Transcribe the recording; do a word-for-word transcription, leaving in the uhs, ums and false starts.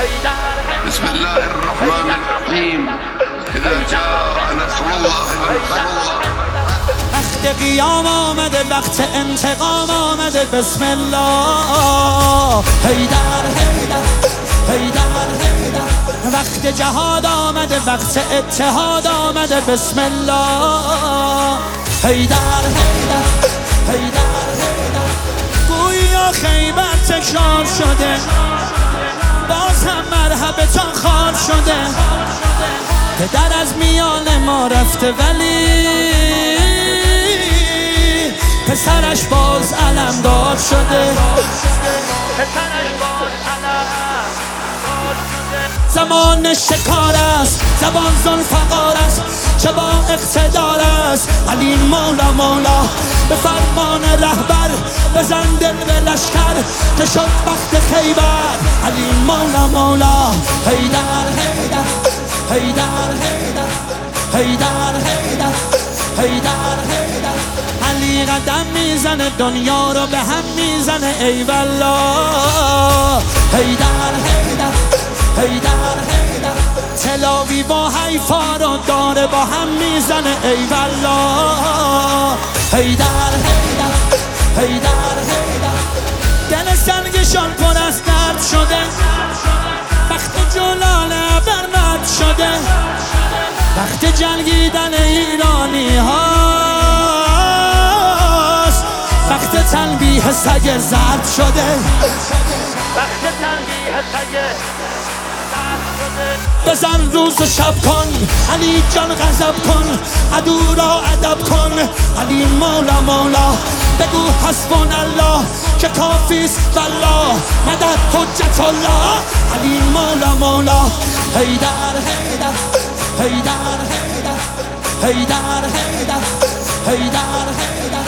بسم الله الرحمن الرحیم اذا جاء نصر الله والفتح. وقت قیام آمده، وقت انتقام آمده، بسم الله. حیدر حیدر حیدر حیدر. وقت جهاد آمده، وقت اتحاد آمده، بسم الله. حیدر حیدر حیدر حیدر. گویا خیبر تکرار شده، باز هم مرحبتان خوار شده. پدر از میان ما رفته ولی پسرش باز علمدار شده. زمان شکار است، زبان ذوالفقار است، چه با اقتدار است. علی مولا مولا به فرمان رهبر، بزن دل به لشکر که شد وقت خیبر. علی مولا مولا حیدر حیدر حیدر حیدر حیدر حیدر حیدر حیدر. علی قدم میزنه، دنیا رو به هم میزنه، ای والله. حیدر حیدر حیدر حیدر. تلاوی با حیفا رو داره با هم میزنه، ای والله. حیدر حیدر حیدر حیدر. دل سنگشان پر از درد شده، وقت جلال برمد شده، وقت جنگیدن ایرانی هاست، وقت تنبیه سگ زرد شده، وقت تنبیه سگ زرد شده. بزن روز و شب کن، علی جان غضب کن، عدو را ادب کن. علی مولا مولا بگو حسبنا الله که کافیست والله. مدد حجت الله. علی مولا مولا حیدر حیدر حیدر حیدر حیدر حیدر حیدر حیدر.